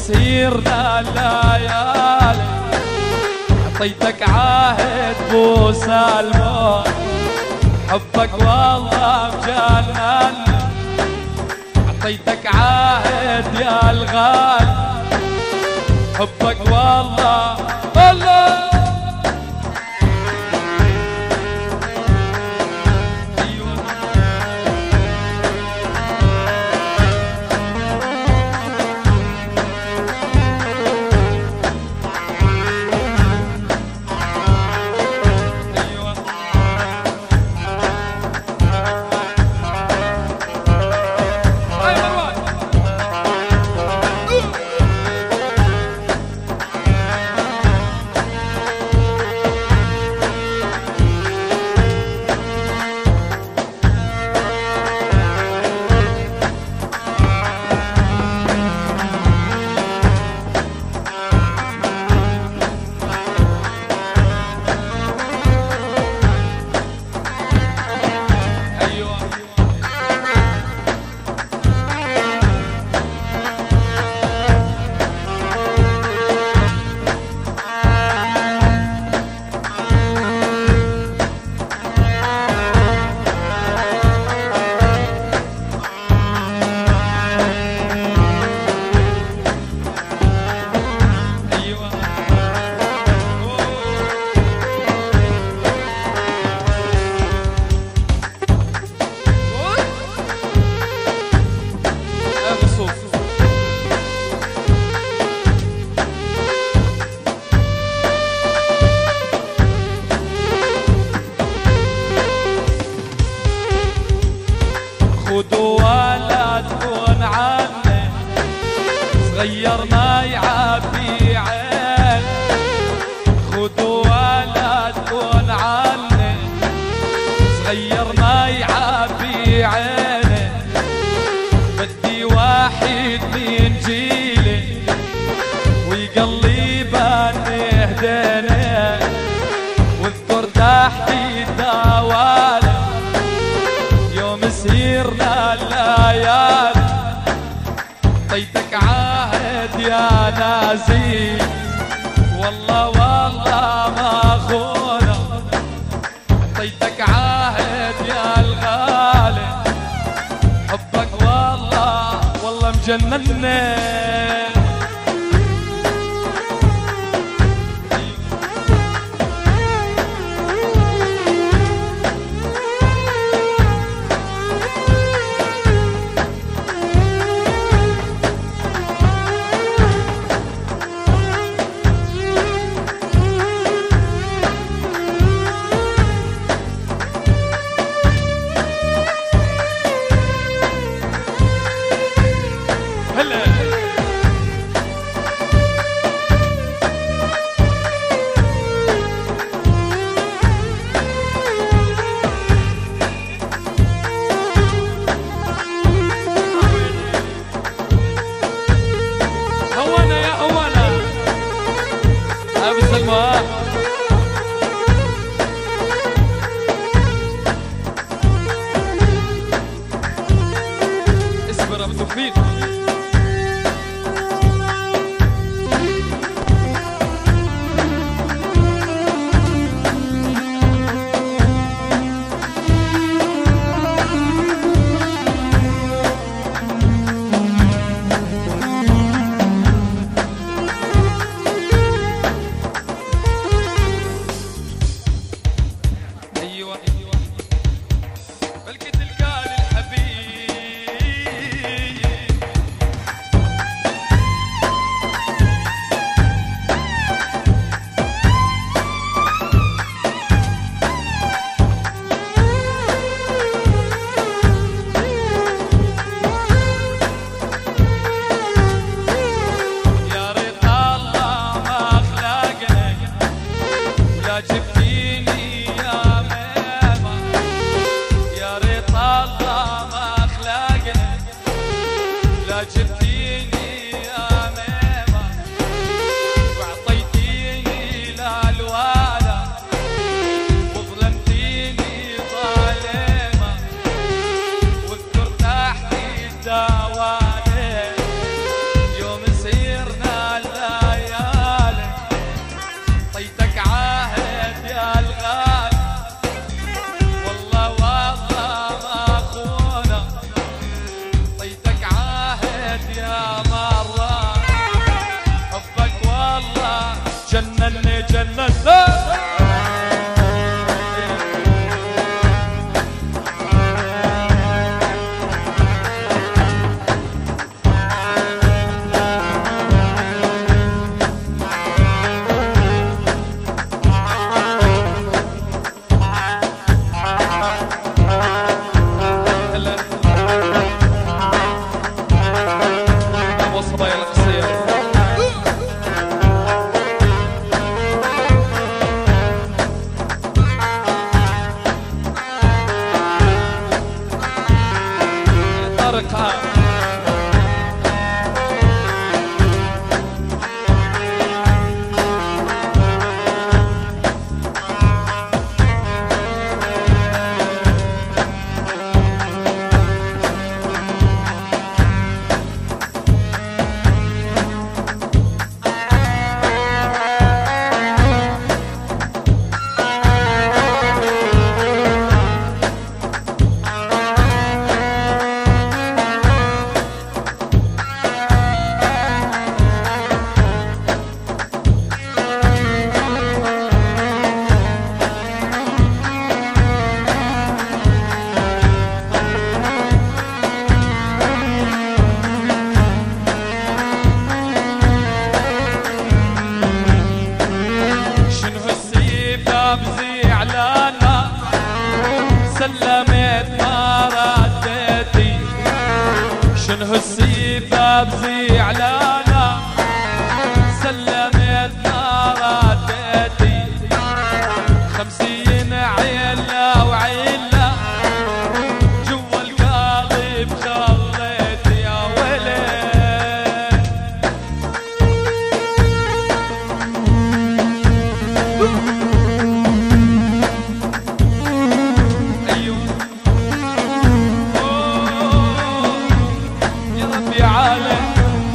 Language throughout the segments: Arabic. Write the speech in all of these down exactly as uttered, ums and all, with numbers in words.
مسيرنا الليالي عطيتك عهد بو سلمان حبك والله مجنن عطيتك عهد يا الغالي حبك والله والله خذوا ولا تكون عني صغير ما يعبي عين خذوا ولا تكون عني صغير ما يعبي عيني بدي واحد من جيلي ويقلبني هديني واذكر تحت الدوالي يوم سيرنا الليالي عطيتك عهد يا نازي والله والله ما خونه عطيتك عهد يا الغالي حبك والله والله مجنني اصبر ابو توفيق بزعلانة سلمت ناراتي خمسين عيلة وعيلة جوا القلب خليت يا ولد. أيوه يا ربي عالم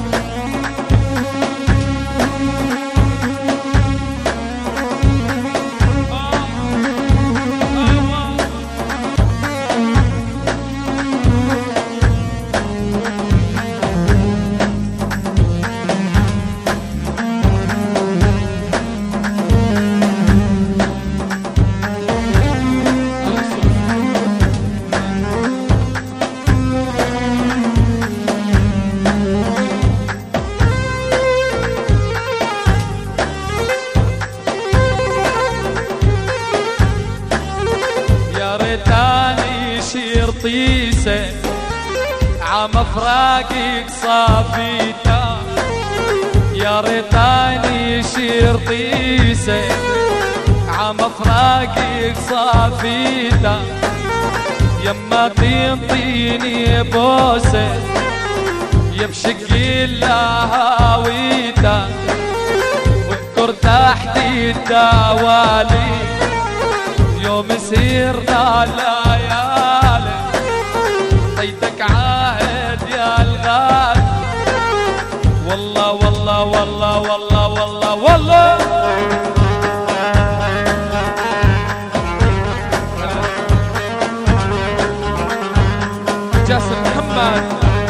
طيسة عم فراقك صافيتا يا ريتاني يشير طيسة عم فراقك صافيتا يما تنطيني بوسة يبشق الهاويتا واذكر تحت الدوالي يوم سيرنا الليالي طيتك عهد يا الغالي والله والله والله والله والله والله جاسم محمد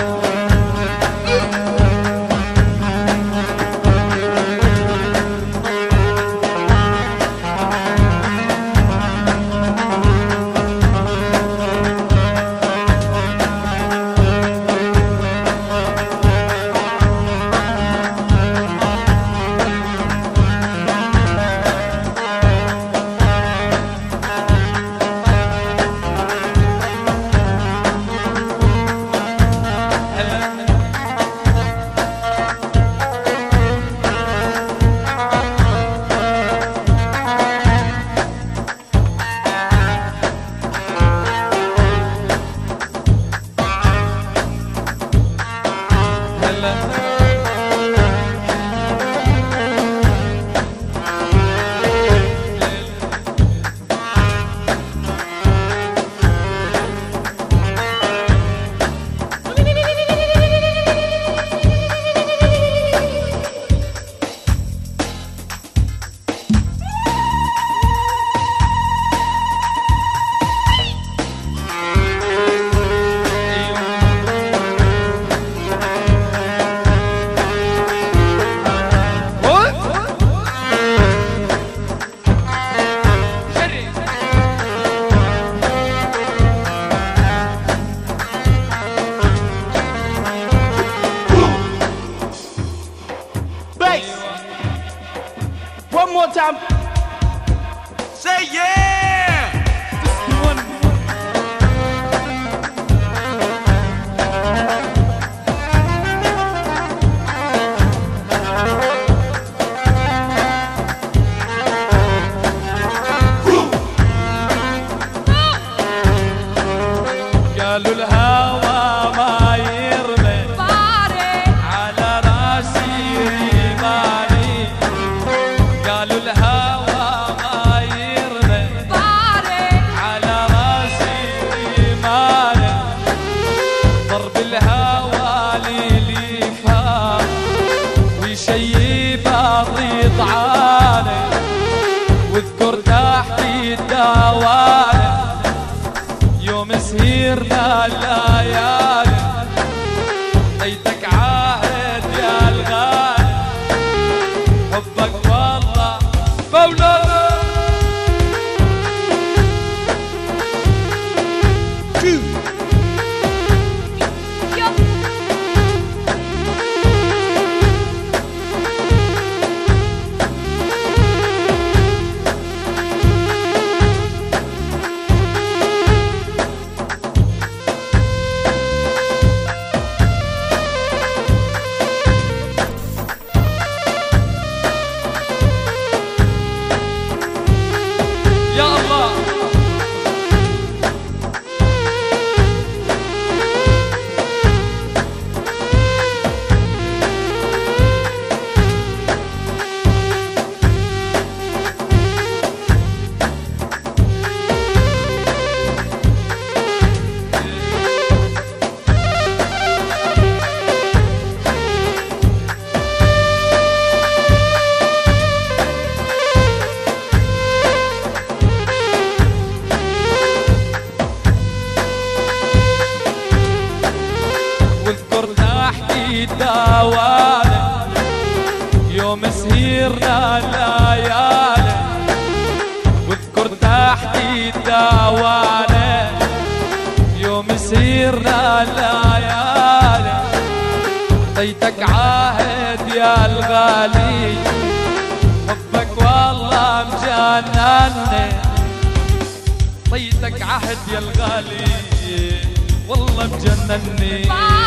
One more time. Say yeah. قالوا الهوى ما يرمي على راسي ريماني قالوا الهوى ما يرمي على راسي ريماني ضرب الهوى لي فهم ويشيب ارضي طعاني واذكر تحت الدوالي يوم سهيرنا الليالي ليتك عاهد يا الغالي حبك والله مولانا. سهيرنا الليالي واذكر تحت الدوالي، يوم سهيرنا الليالي اعطيتك عهد يا الغالي، حبك والله مجنني، اعطيتك عهد يا الغالي والله مجنني.